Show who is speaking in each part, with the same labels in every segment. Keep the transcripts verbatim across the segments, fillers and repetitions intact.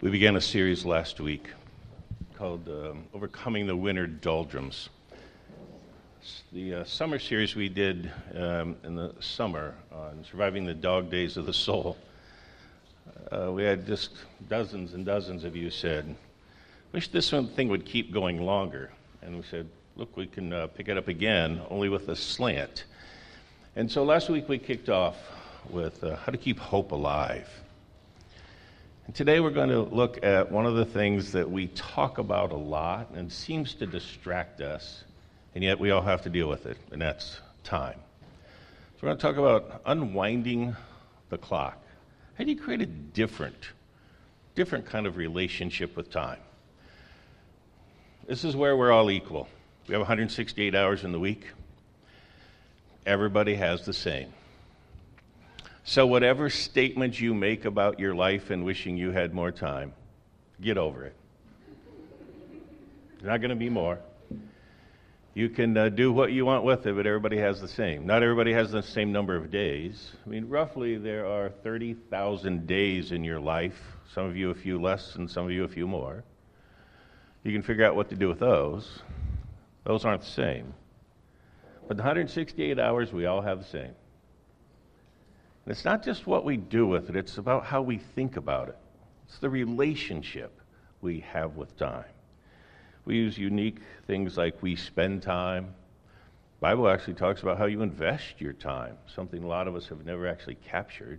Speaker 1: We began a series last week called um, Overcoming the Winter Doldrums. The uh, summer series we did um, in the summer on surviving the dog days of the soul. Uh, we had just dozens and dozens of you said, wish this one thing would keep going longer. And we said, look, we can uh, pick it up again, only with a slant. And so last week we kicked off with uh, how to keep hope alive. And today we're going to look at one of the things that we talk about a lot and seems to distract us, and yet we all have to deal with it, and that's time. So we're going to talk about unwinding the clock. How do you create a different, different kind of relationship with time? This is where we're all equal. We have one hundred sixty-eight hours in the week. Everybody has the same. So whatever statement you make about your life and wishing you had more time, get over it. There's not going to be more. You can uh, do what you want with it, but everybody has the same. Not everybody has the same number of days. I mean, roughly there are thirty thousand days in your life. Some of you a few less and some of you a few more. You can figure out what to do with those. Those aren't the same. But the one hundred sixty-eight hours, we all have the same. And it's not just what we do with it, it's about how we think about it. It's the relationship we have with time. We use unique things like we spend time. The Bible actually talks about how you invest your time, something a lot of us have never actually captured.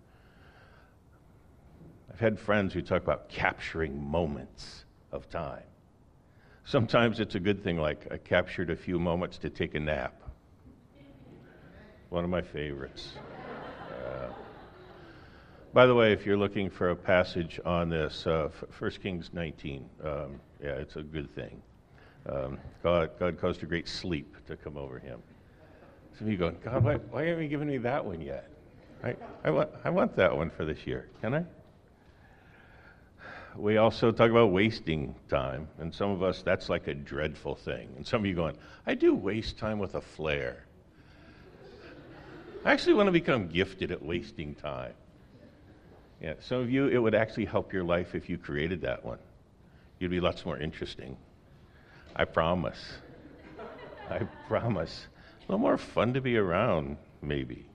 Speaker 1: I've had friends who talk about capturing moments of time. Sometimes it's a good thing, like I captured a few moments to take a nap. One of my favorites. Uh, by the way, if you're looking for a passage on this, uh, First Kings nineteen, um, yeah, it's a good thing. Um, God, God caused a great sleep to come over him. Some of you going, God, why, why haven't you given me that one yet? I, I want, I want that one for this year. Can I? We also talk about wasting time, and some of us, that's like a dreadful thing. And some of you going, I do waste time with a flair. I actually want to become gifted at wasting time. Yeah, some of you, it would actually help your life if you created that one. You'd be lots more interesting. I promise. I promise. A little more fun to be around, maybe.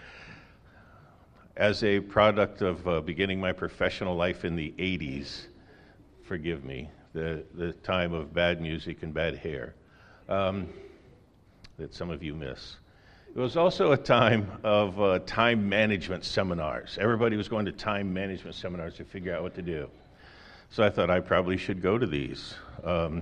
Speaker 1: As a product of uh, beginning my professional life in the eighties, forgive me, the, the time of bad music and bad hair um, that some of you miss. It was also a time of uh, time management seminars. Everybody was going to time management seminars to figure out what to do. So I thought I probably should go to these. Um,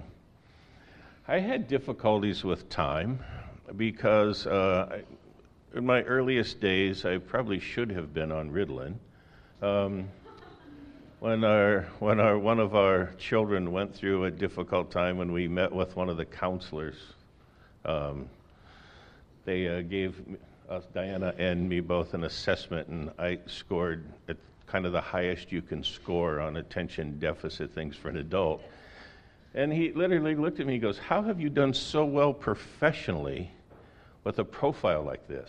Speaker 1: I had difficulties with time because uh, I, in my earliest days, I probably should have been on Ritalin. Um, when our when our one of our children went through a difficult time when we met with one of the counselors, um, they uh, gave us, Diana and me both, an assessment, and I scored at kind of the highest you can score on attention deficit things for an adult. And he literally looked at me and goes, how have you done so well professionally with a profile like this?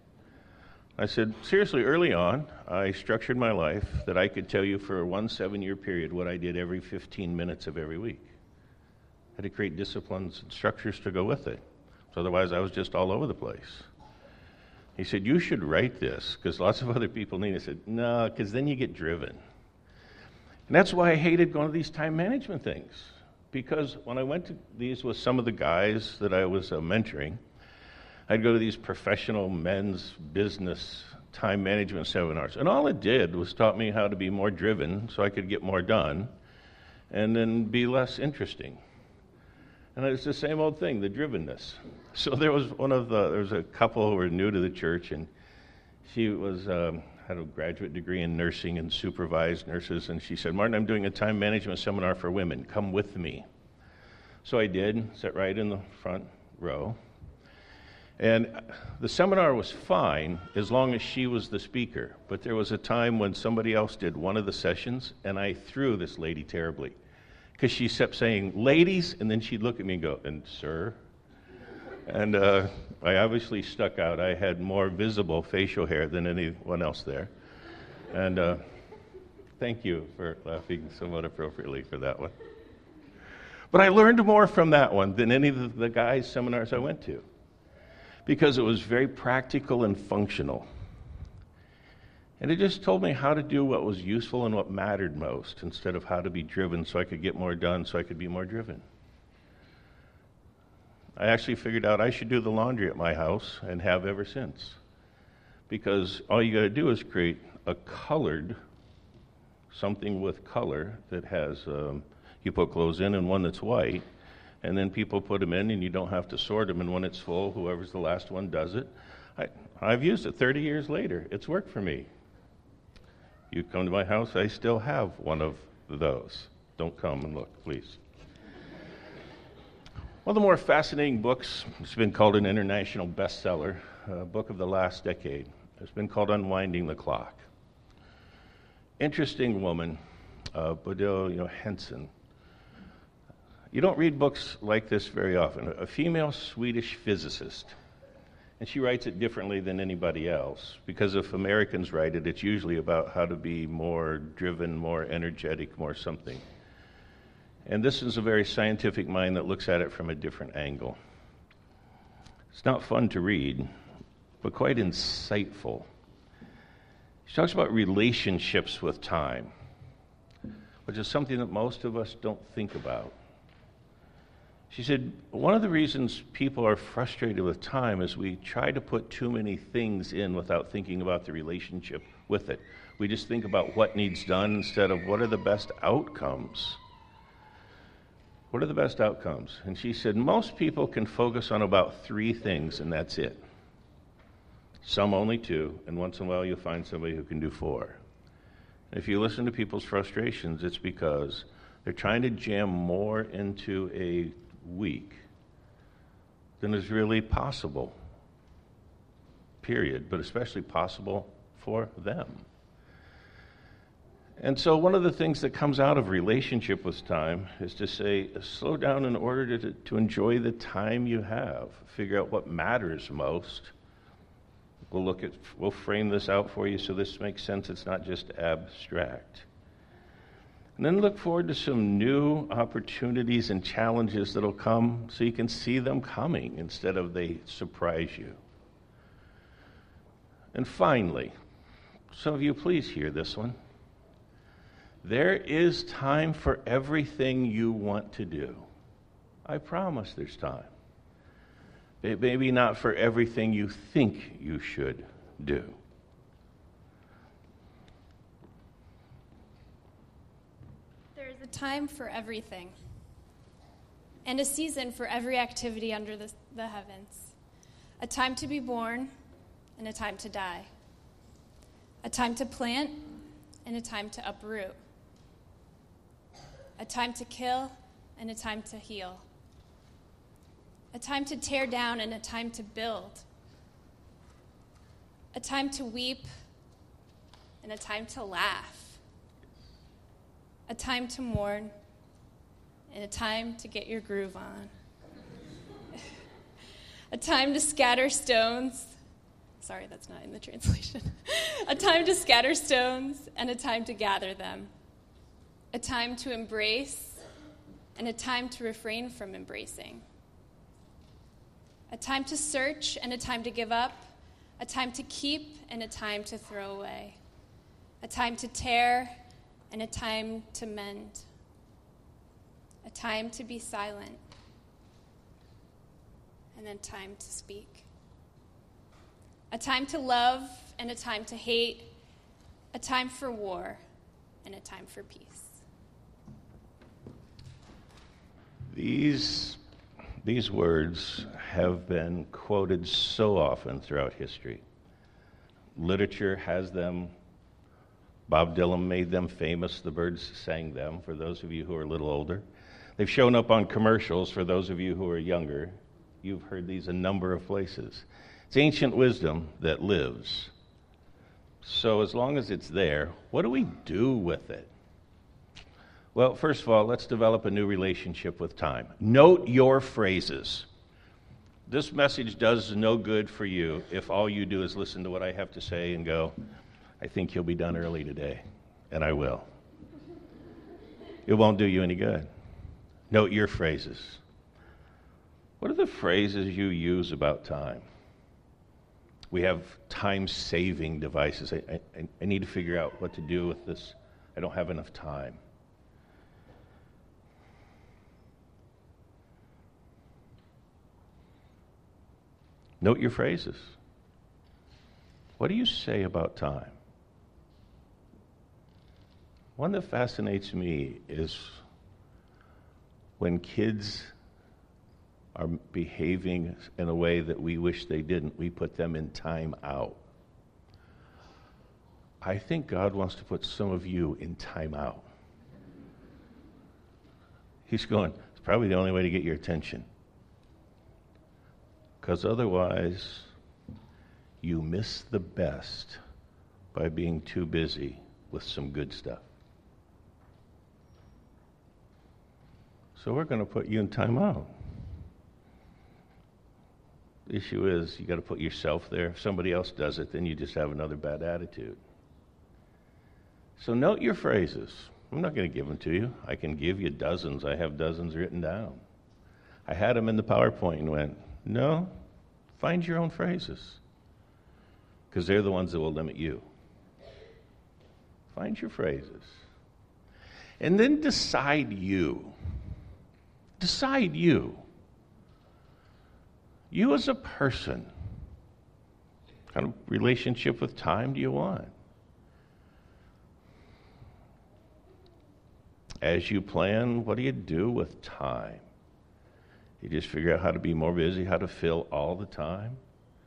Speaker 1: I said, seriously, early on, I structured my life that I could tell you for one seven-year period what I did every fifteen minutes of every week. I had to create disciplines and structures to go with it. So otherwise, I was just all over the place. He said, you should write this, because lots of other people need it. I said, no, because then you get driven. And that's why I hated going to these time management things, because when I went to these with some of the guys that I was uh, mentoring, I'd go to these professional men's business time management seminars, and all it did was taught me how to be more driven so I could get more done and then be less interesting. And it's the same old thing, the drivenness. So there was one of the, there was a couple who were new to the church, and she was, um, had a graduate degree in nursing and supervised nurses, and she said, Martin, I'm doing a time management seminar for women. Come with me. So I did, sat right in the front row. And the seminar was fine as long as she was the speaker. But there was a time when somebody else did one of the sessions, and I threw this lady terribly. Because she kept saying, ladies, and then she'd look at me and go, and sir? And uh, I obviously stuck out. I had more visible facial hair than anyone else there. And uh, Thank you for laughing somewhat appropriately for that one. But I learned more from that one than any of the guys' seminars I went to, because it was very practical and functional. And it just told me how to do what was useful and what mattered most, instead of how to be driven so I could get more done so I could be more driven. I actually figured out I should do the laundry at my house, and have ever since. Because all you got to do is create a colored, something with color that has, um, you put clothes in, and one that's white, and then people put them in, and you don't have to sort them, and when it's full, whoever's the last one does it. I, I've used it thirty years later. It's worked for me. You come to my house, I still have one of those. Don't come and look, please. One of the more fascinating books, it's been called an international bestseller, a book of the last decade. It's been called Unwinding the Clock. Interesting woman, uh, Bodil you know, Henson. You don't read books like this very often. A female Swedish physicist. And she writes it differently than anybody else, because if Americans write it, it's usually about how to be more driven, more energetic, more something. And this is a very scientific mind that looks at it from a different angle. It's not fun to read, but quite insightful. She talks about relationships with time, which is something that most of us don't think about. She said, one of the reasons people are frustrated with time is we try to put too many things in without thinking about the relationship with it. We just think about what needs done instead of what are the best outcomes. What are the best outcomes? And she said, most people can focus on about three things, and that's it. Some only two, and once in a while you'll find somebody who can do four. And if you listen to people's frustrations, it's because they're trying to jam more into a week than is really possible, period, but especially possible for them. And so one of the things that comes out of relationship with time is to say, slow down in order to, to enjoy the time you have. Figure out what matters most. We'll look at, we'll frame this out for you so this makes sense. It's not just abstract. And then look forward to some new opportunities and challenges that'll come so you can see them coming instead of they surprise you. And finally, some of you please hear this one. There is time for everything you want to do. I promise there's time. Maybe not for everything you think you should do.
Speaker 2: There is a time for everything, and a season for every activity under the, the heavens. A time to be born, and a time to die. A time to plant, and a time to uproot. A time to kill, and a time to heal. A time to tear down, and a time to build. A time to weep, and a time to laugh. A time to mourn, and a time to get your groove on. A time to scatter stones. Sorry, that's not in the translation. A time to scatter stones, and a time to gather them. A time to embrace, and a time to refrain from embracing. A time to search, and a time to give up. A time to keep, and a time to throw away. A time to tear, and a time to mend. A time to be silent, and a time to speak. A time to love, and a time to hate. A time for war, and a time for peace.
Speaker 1: These, these words have been quoted so often throughout history. Literature has them. Bob Dylan made them famous. The Byrds sang them, for those of you who are a little older. They've shown up on commercials for those of you who are younger. You've heard these a number of places. It's ancient wisdom that lives. So as long as it's there, what do we do with it? Well, first of all, let's develop a new relationship with time. Note your phrases. This message does no good for you if all you do is listen to what I have to say and go, I think you'll be done early today. and I will. It won't do you any good. Note your phrases. What are the phrases you use about time? We have time-saving devices. I, I, I need to figure out what to do with this. I don't have enough time. Note your phrases. What do you say about time? One that fascinates me is when kids are behaving in a way that we wish they didn't, we put them in time out. I think God wants to put some of you in time out. He's going, it's probably the only way to get your attention. Because otherwise, you miss the best by being too busy with some good stuff. So we're going to put you in time out. The issue is you got to put yourself there. If somebody else does it, then you just have another bad attitude. So note your phrases. I'm not going to give them to you. I can give you dozens. I have dozens written down. I had them in the PowerPoint and went, no, find your own phrases. Because they're the ones that will limit you. Find your phrases. And then decide you. Decide you. You as a person. What kind of relationship with time do you want? As you plan, what do you do with time? You just figure out how to be more busy, how to fill all the time?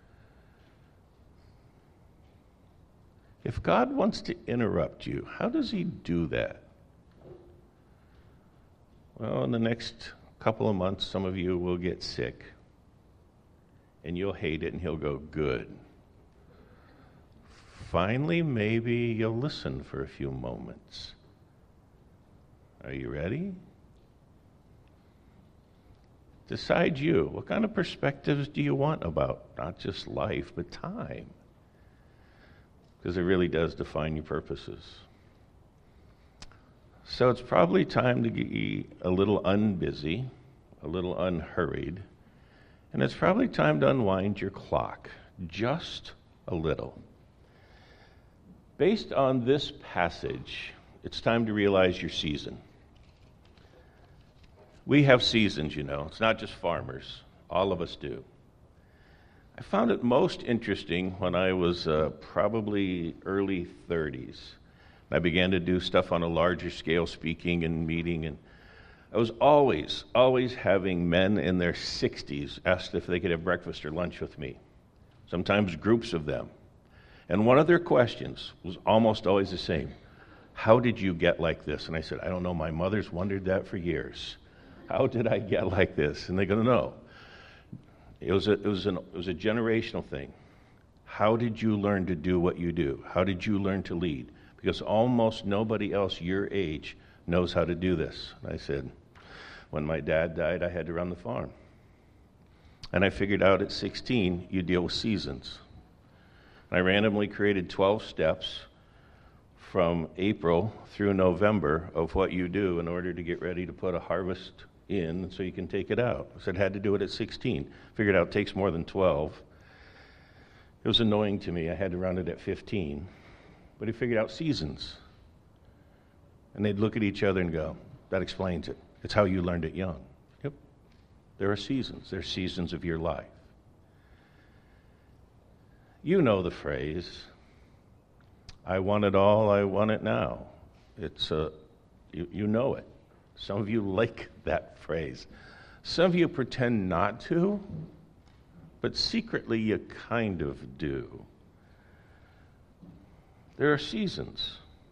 Speaker 1: If God wants to interrupt you, how does he do that? Well, in the next couple of months, some of you will get sick. And you'll hate it, and he'll go, good. Finally, maybe you'll listen for a few moments. Are you ready? Decide you. What kind of perspectives do you want about not just life, but time? Because it really does define your purposes. So it's probably time to get a little unbusy, a little unhurried, and it's probably time to unwind your clock, just a little. Based on this passage, it's time to realize your season. We have seasons, you know. It's not just farmers. All of us do. I found it most interesting when I was uh, probably early thirties. I began to do stuff on a larger scale, speaking and meeting, and I was always, always having men in their sixties ask if they could have breakfast or lunch with me, sometimes groups of them. And one of their questions was almost always the same. How did you get like this? And I said, I don't know. My mother's wondered that for years. How did I get like this? And they go, no. It was a, it was an, it was a generational thing. How did you learn to do what you do? How did you learn to lead? Because almost nobody else your age knows how to do this. And I said, when my dad died, I had to run the farm. And I figured out at sixteen, you deal with seasons. I randomly created twelve steps from April through November of what you do in order to get ready to put a harvest in so you can take it out. I said I had to do it at sixteen. Figured out it takes more than twelve. It was annoying to me. I had to run it at fifteen. But he figured out seasons. And they'd look at each other and go, that explains it. It's how you learned it young. Yep. There are seasons. There are seasons of your life. You know the phrase, I want it all, I want it now. It's a, you, you know it. Some of you like that phrase. Some of you pretend not to, but secretly you kind of do. There are seasons.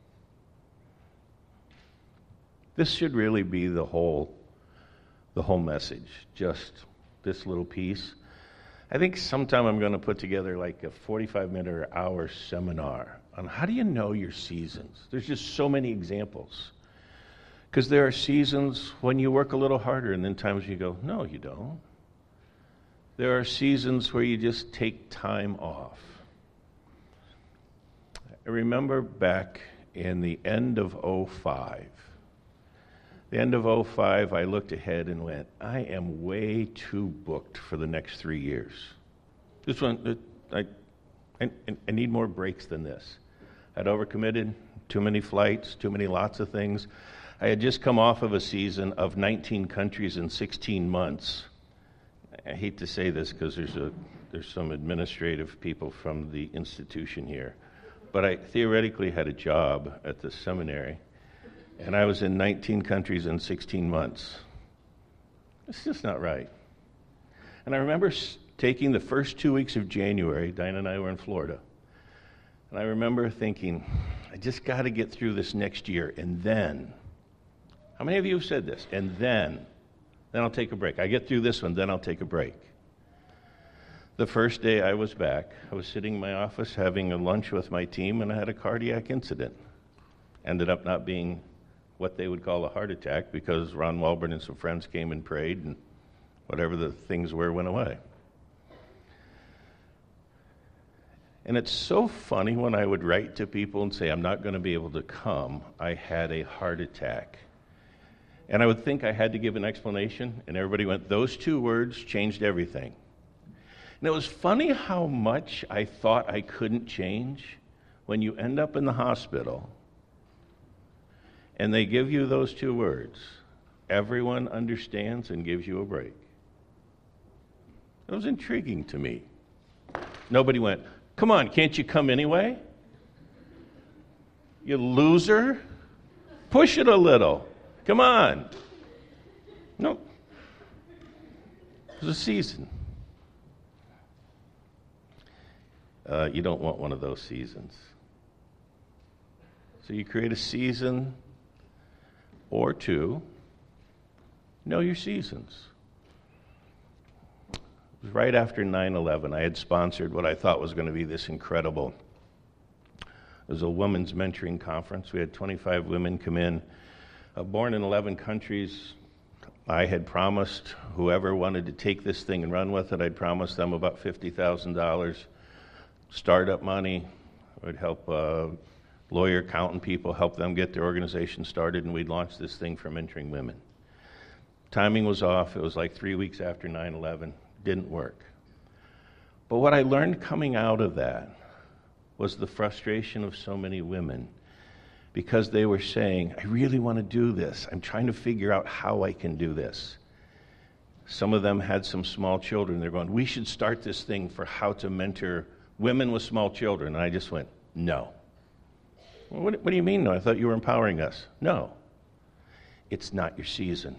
Speaker 1: This should really be the whole, the whole message, just this little piece. I think sometime I'm going to put together like a forty-five minute or hour seminar on how do you know your seasons. There's just so many examples. Because there are seasons when you work a little harder and then times you go, no, you don't. There are seasons where you just take time off. I remember back in the end of oh five. The end of oh five, I looked ahead and went, I am way too booked for the next three years. This one, I, I, I need more breaks than this. I'd overcommitted, too many flights, too many lots of things. I had just come off of a season of nineteen countries in sixteen months. I hate to say this because there's a there's some administrative people from the institution here, but I theoretically had a job at the seminary, and I was in nineteen countries in sixteen months. It's just not right. And I remember taking the first two weeks of January, Diana and I were in Florida, and I remember thinking, I just got to get through this next year, and then, how many of you have said this? And then, then I'll take a break. I get through this one, then I'll take a break. The first day I was back, I was sitting in my office having a lunch with my team, and I had a cardiac incident. Ended up not being what they would call a heart attack because Ron Walburn and some friends came and prayed, and whatever the things were went away. And it's so funny when I would write to people and say, I'm not going to be able to come. I had a heart attack. And I would think I had to give an explanation, and everybody went, those two words changed everything. And it was funny how much I thought I couldn't change when you end up in the hospital and they give you those two words. Everyone understands and gives you a break. It was intriguing to me. Nobody went, come on, can't you come anyway? You loser. Push it a little. Come on. Nope. It was a season. Uh, you don't want one of those seasons. So you create a season or two. Know your seasons. It was right after nine eleven. I had sponsored what I thought was going to be this incredible. It was a women's mentoring conference. We had twenty-five women come in, uh, born in eleven countries. I had promised whoever wanted to take this thing and run with it, I'd promised them about fifty thousand dollars. Startup money. I would help uh, lawyer, accountant people, help them get their organization started, and we'd launch this thing for mentoring women. Timing was off. It was like three weeks after nine eleven. Didn't work. But what I learned coming out of that was the frustration of so many women because they were saying, I really want to do this. I'm trying to figure out how I can do this. Some of them had some small children. They're going, we should start this thing for how to mentor women with small children. And I just went, no. Well, what, what do you mean, no? I thought you were empowering us. No. It's not your season.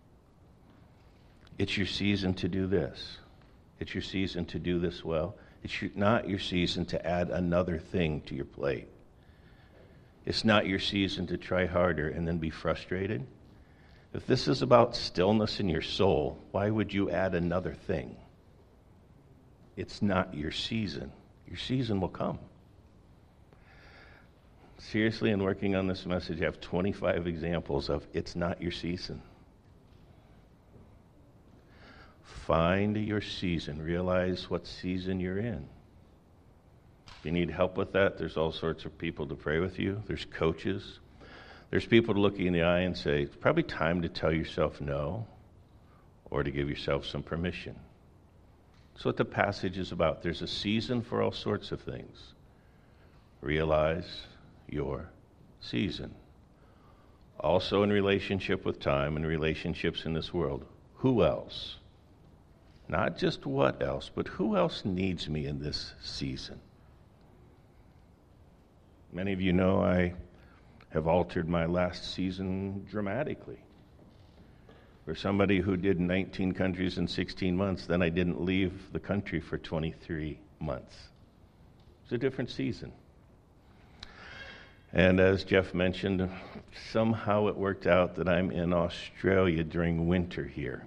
Speaker 1: It's your season to do this. It's your season to do this well. It's your, not your season to add another thing to your plate. It's not your season to try harder and then be frustrated. If this is about stillness in your soul, why would you add another thing? It's not your season. Your season will come. Seriously, in working on this message, I have twenty-five examples of it's not your season. Find your season. Realize what season you're in. If you need help with that, there's all sorts of people to pray with you. There's coaches. There's people to look you in the eye and say, it's probably time to tell yourself no, or to give yourself some permission. That's what the passage is about. There's a season for all sorts of things. Realize your season. Also in relationship with time and relationships in this world. Who else? Not just what else, but who else needs me in this season? Many of you know I have altered my last season dramatically. For somebody who did nineteen countries in sixteen months, then I didn't leave the country for twenty-three months. It's a different season. And as Jeff mentioned, somehow it worked out that I'm in Australia during winter here.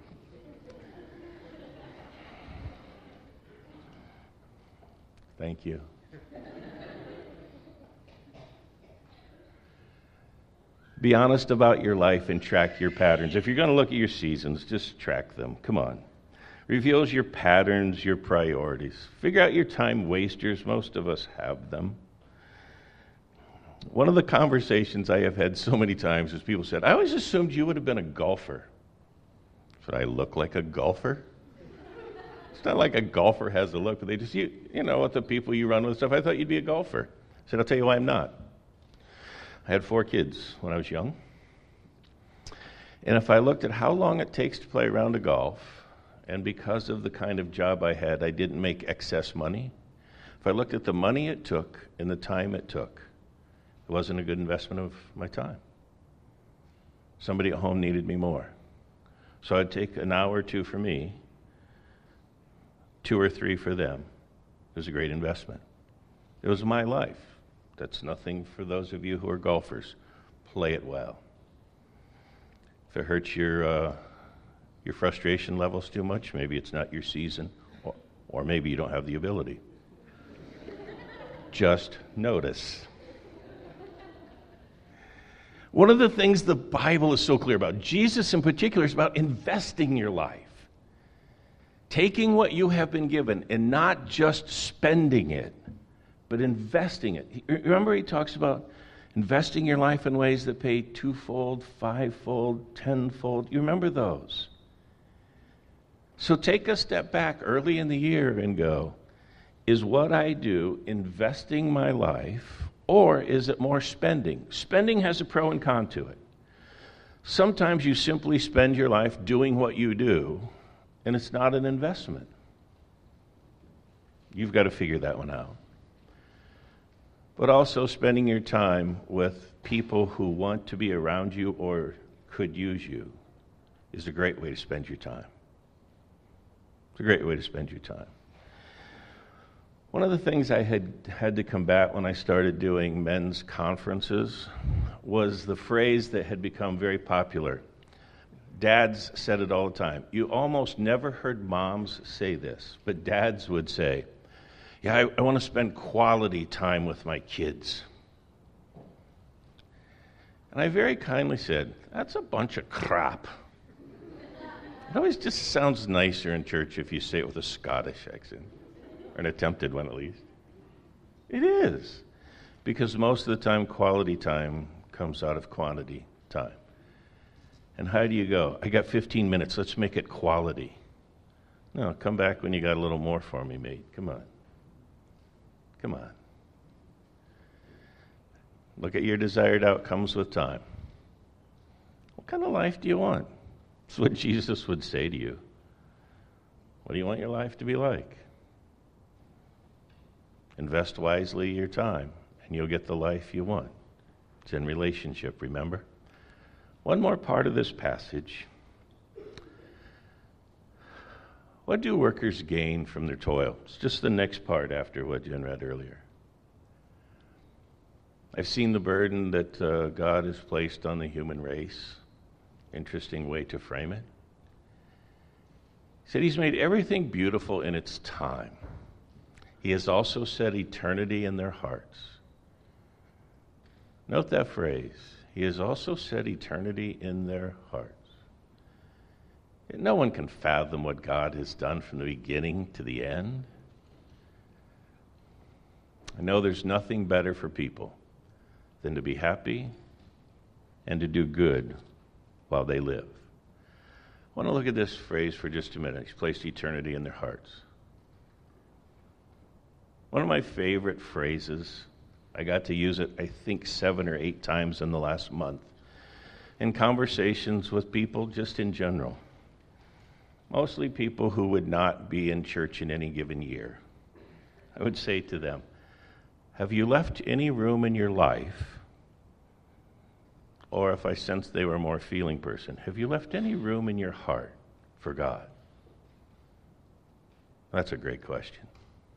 Speaker 1: Thank you. Be honest about your life and track your patterns. If you're going to look at your seasons, just track them. Come on. Reveals your patterns, your priorities. Figure out your time wasters. Most of us have them. One of the conversations I have had so many times is people said, I always assumed you would have been a golfer. Should I look like a golfer? It's not like a golfer has a look, but they just, you, you know, with the people you run with and stuff, I thought you'd be a golfer. I said, I'll tell you why I'm not. I had four kids when I was young. And if I looked at how long it takes to play a round of golf, and because of the kind of job I had, I didn't make excess money. If I looked at the money it took and the time it took, it wasn't a good investment of my time. Somebody at home needed me more. So I'd take an hour or two for me, two or three for them. It was a great investment. It was my life. That's nothing for those of you who are golfers. Play it well. If it hurts your uh, your frustration levels too much, maybe it's not your season, or, or maybe you don't have the ability. Just notice. One of the things the Bible is so clear about, Jesus in particular, is about investing your life. Taking what you have been given and not just spending it, but investing it. Remember he talks about investing your life in ways that pay twofold, fivefold, tenfold. You remember those? So take a step back early in the year and go, is what I do investing my life, or is it more spending? Spending has a pro and con to it. Sometimes you simply spend your life doing what you do, and it's not an investment. You've got to figure that one out. But also spending your time with people who want to be around you or could use you is a great way to spend your time. It's a great way to spend your time. One of the things I had had to combat when I started doing men's conferences was the phrase that had become very popular. Dads said it all the time. You almost never heard moms say this, but dads would say, yeah, I, I want to spend quality time with my kids. And I very kindly said, that's a bunch of crap. It always just sounds nicer in church if you say it with a Scottish accent. Or an attempted one, at least. It is. Because most of the time, quality time comes out of quantity time. And how do you go? I got fifteen minutes. Let's make it quality. No, come back when you got a little more for me, mate. Come on. Come on. Look at your desired outcomes with time. What kind of life do you want? That's what Jesus would say to you. What do you want your life to be like? Invest wisely your time, and you'll get the life you want. It's in relationship, remember? One more part of this passage. What do workers gain from their toil? It's just the next part after what Jen read earlier. I've seen the burden that uh, God has placed on the human race. Interesting way to frame it. He said he's made everything beautiful in its time. He has also set eternity in their hearts. Note that phrase. He has also set eternity in their hearts. No one can fathom what God has done from the beginning to the end. I know there's nothing better for people than to be happy and to do good while they live. I want to look at this phrase for just a minute. He's placed eternity in their hearts. One of my favorite phrases, I got to use it, I think, seven or eight times in the last month, in conversations with people just in general. Mostly people who would not be in church in any given year. I would say to them, have you left any room in your life, or if I sensed they were a more feeling person, have you left any room in your heart for God? That's a great question.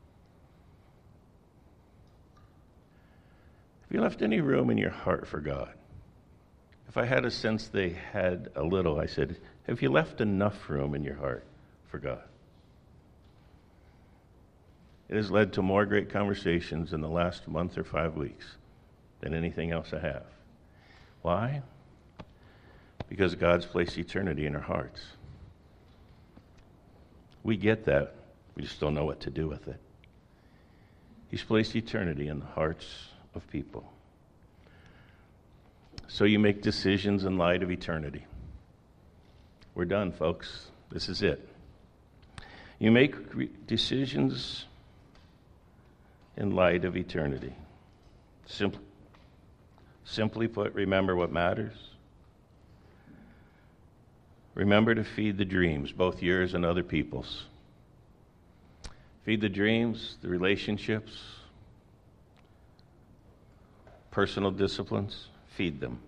Speaker 1: Have you left any room in your heart for God? If I had a sense they had a little, I said, have you left enough room in your heart for God? It has led to more great conversations in the last month or five weeks than anything else I have. Why? Because God's placed eternity in our hearts. We get that. We just don't know what to do with it. He's placed eternity in the hearts of people. So you make decisions in light of eternity. We're done, folks. This is it. You make re- decisions in light of eternity. Simply, simply put, remember what matters. Remember to feed the dreams, both yours and other people's. Feed the dreams, the relationships, personal disciplines, feed them.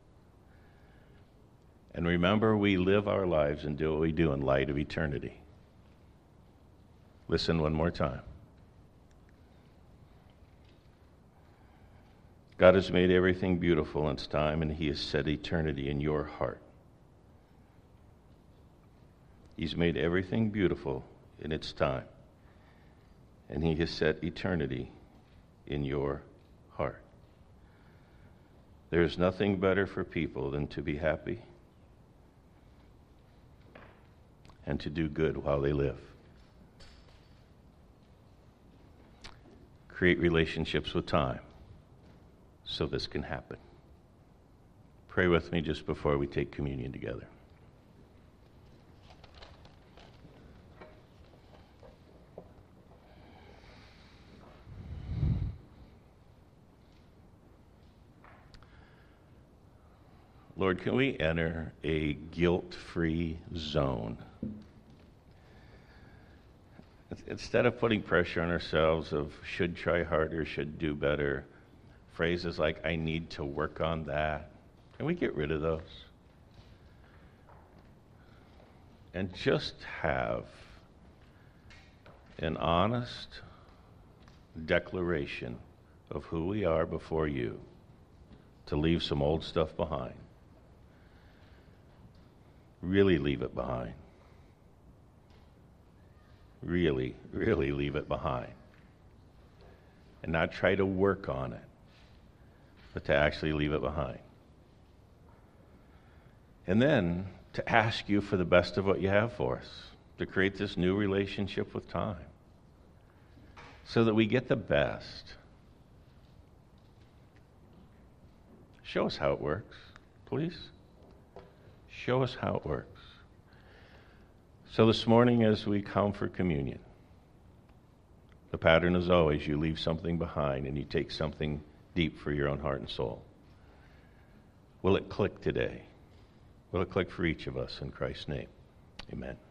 Speaker 1: And remember, we live our lives and do what we do in light of eternity. Listen one more time. God has made everything beautiful in its time, and He has set eternity in your heart. He's made everything beautiful in its time, and He has set eternity in your heart. There is nothing better for people than to be happy and to do good while they live. Create relationships with time so this can happen. Pray with me just before we take communion together. Lord, can we enter a guilt-free zone? Instead of putting pressure on ourselves of should try harder, should do better, phrases like I need to work on that, can we get rid of those? And just have an honest declaration of who we are before you, to leave some old stuff behind. Really leave it behind. Really, really leave it behind. And not try to work on it, but to actually leave it behind. And then to ask you for the best of what you have for us, to create this new relationship with time, so that we get the best. Show us how it works, please. Show us how it works. So this morning as we come for communion, the pattern is always you leave something behind and you take something deep for your own heart and soul. Will it click today? Will it click for each of us in Christ's name? Amen.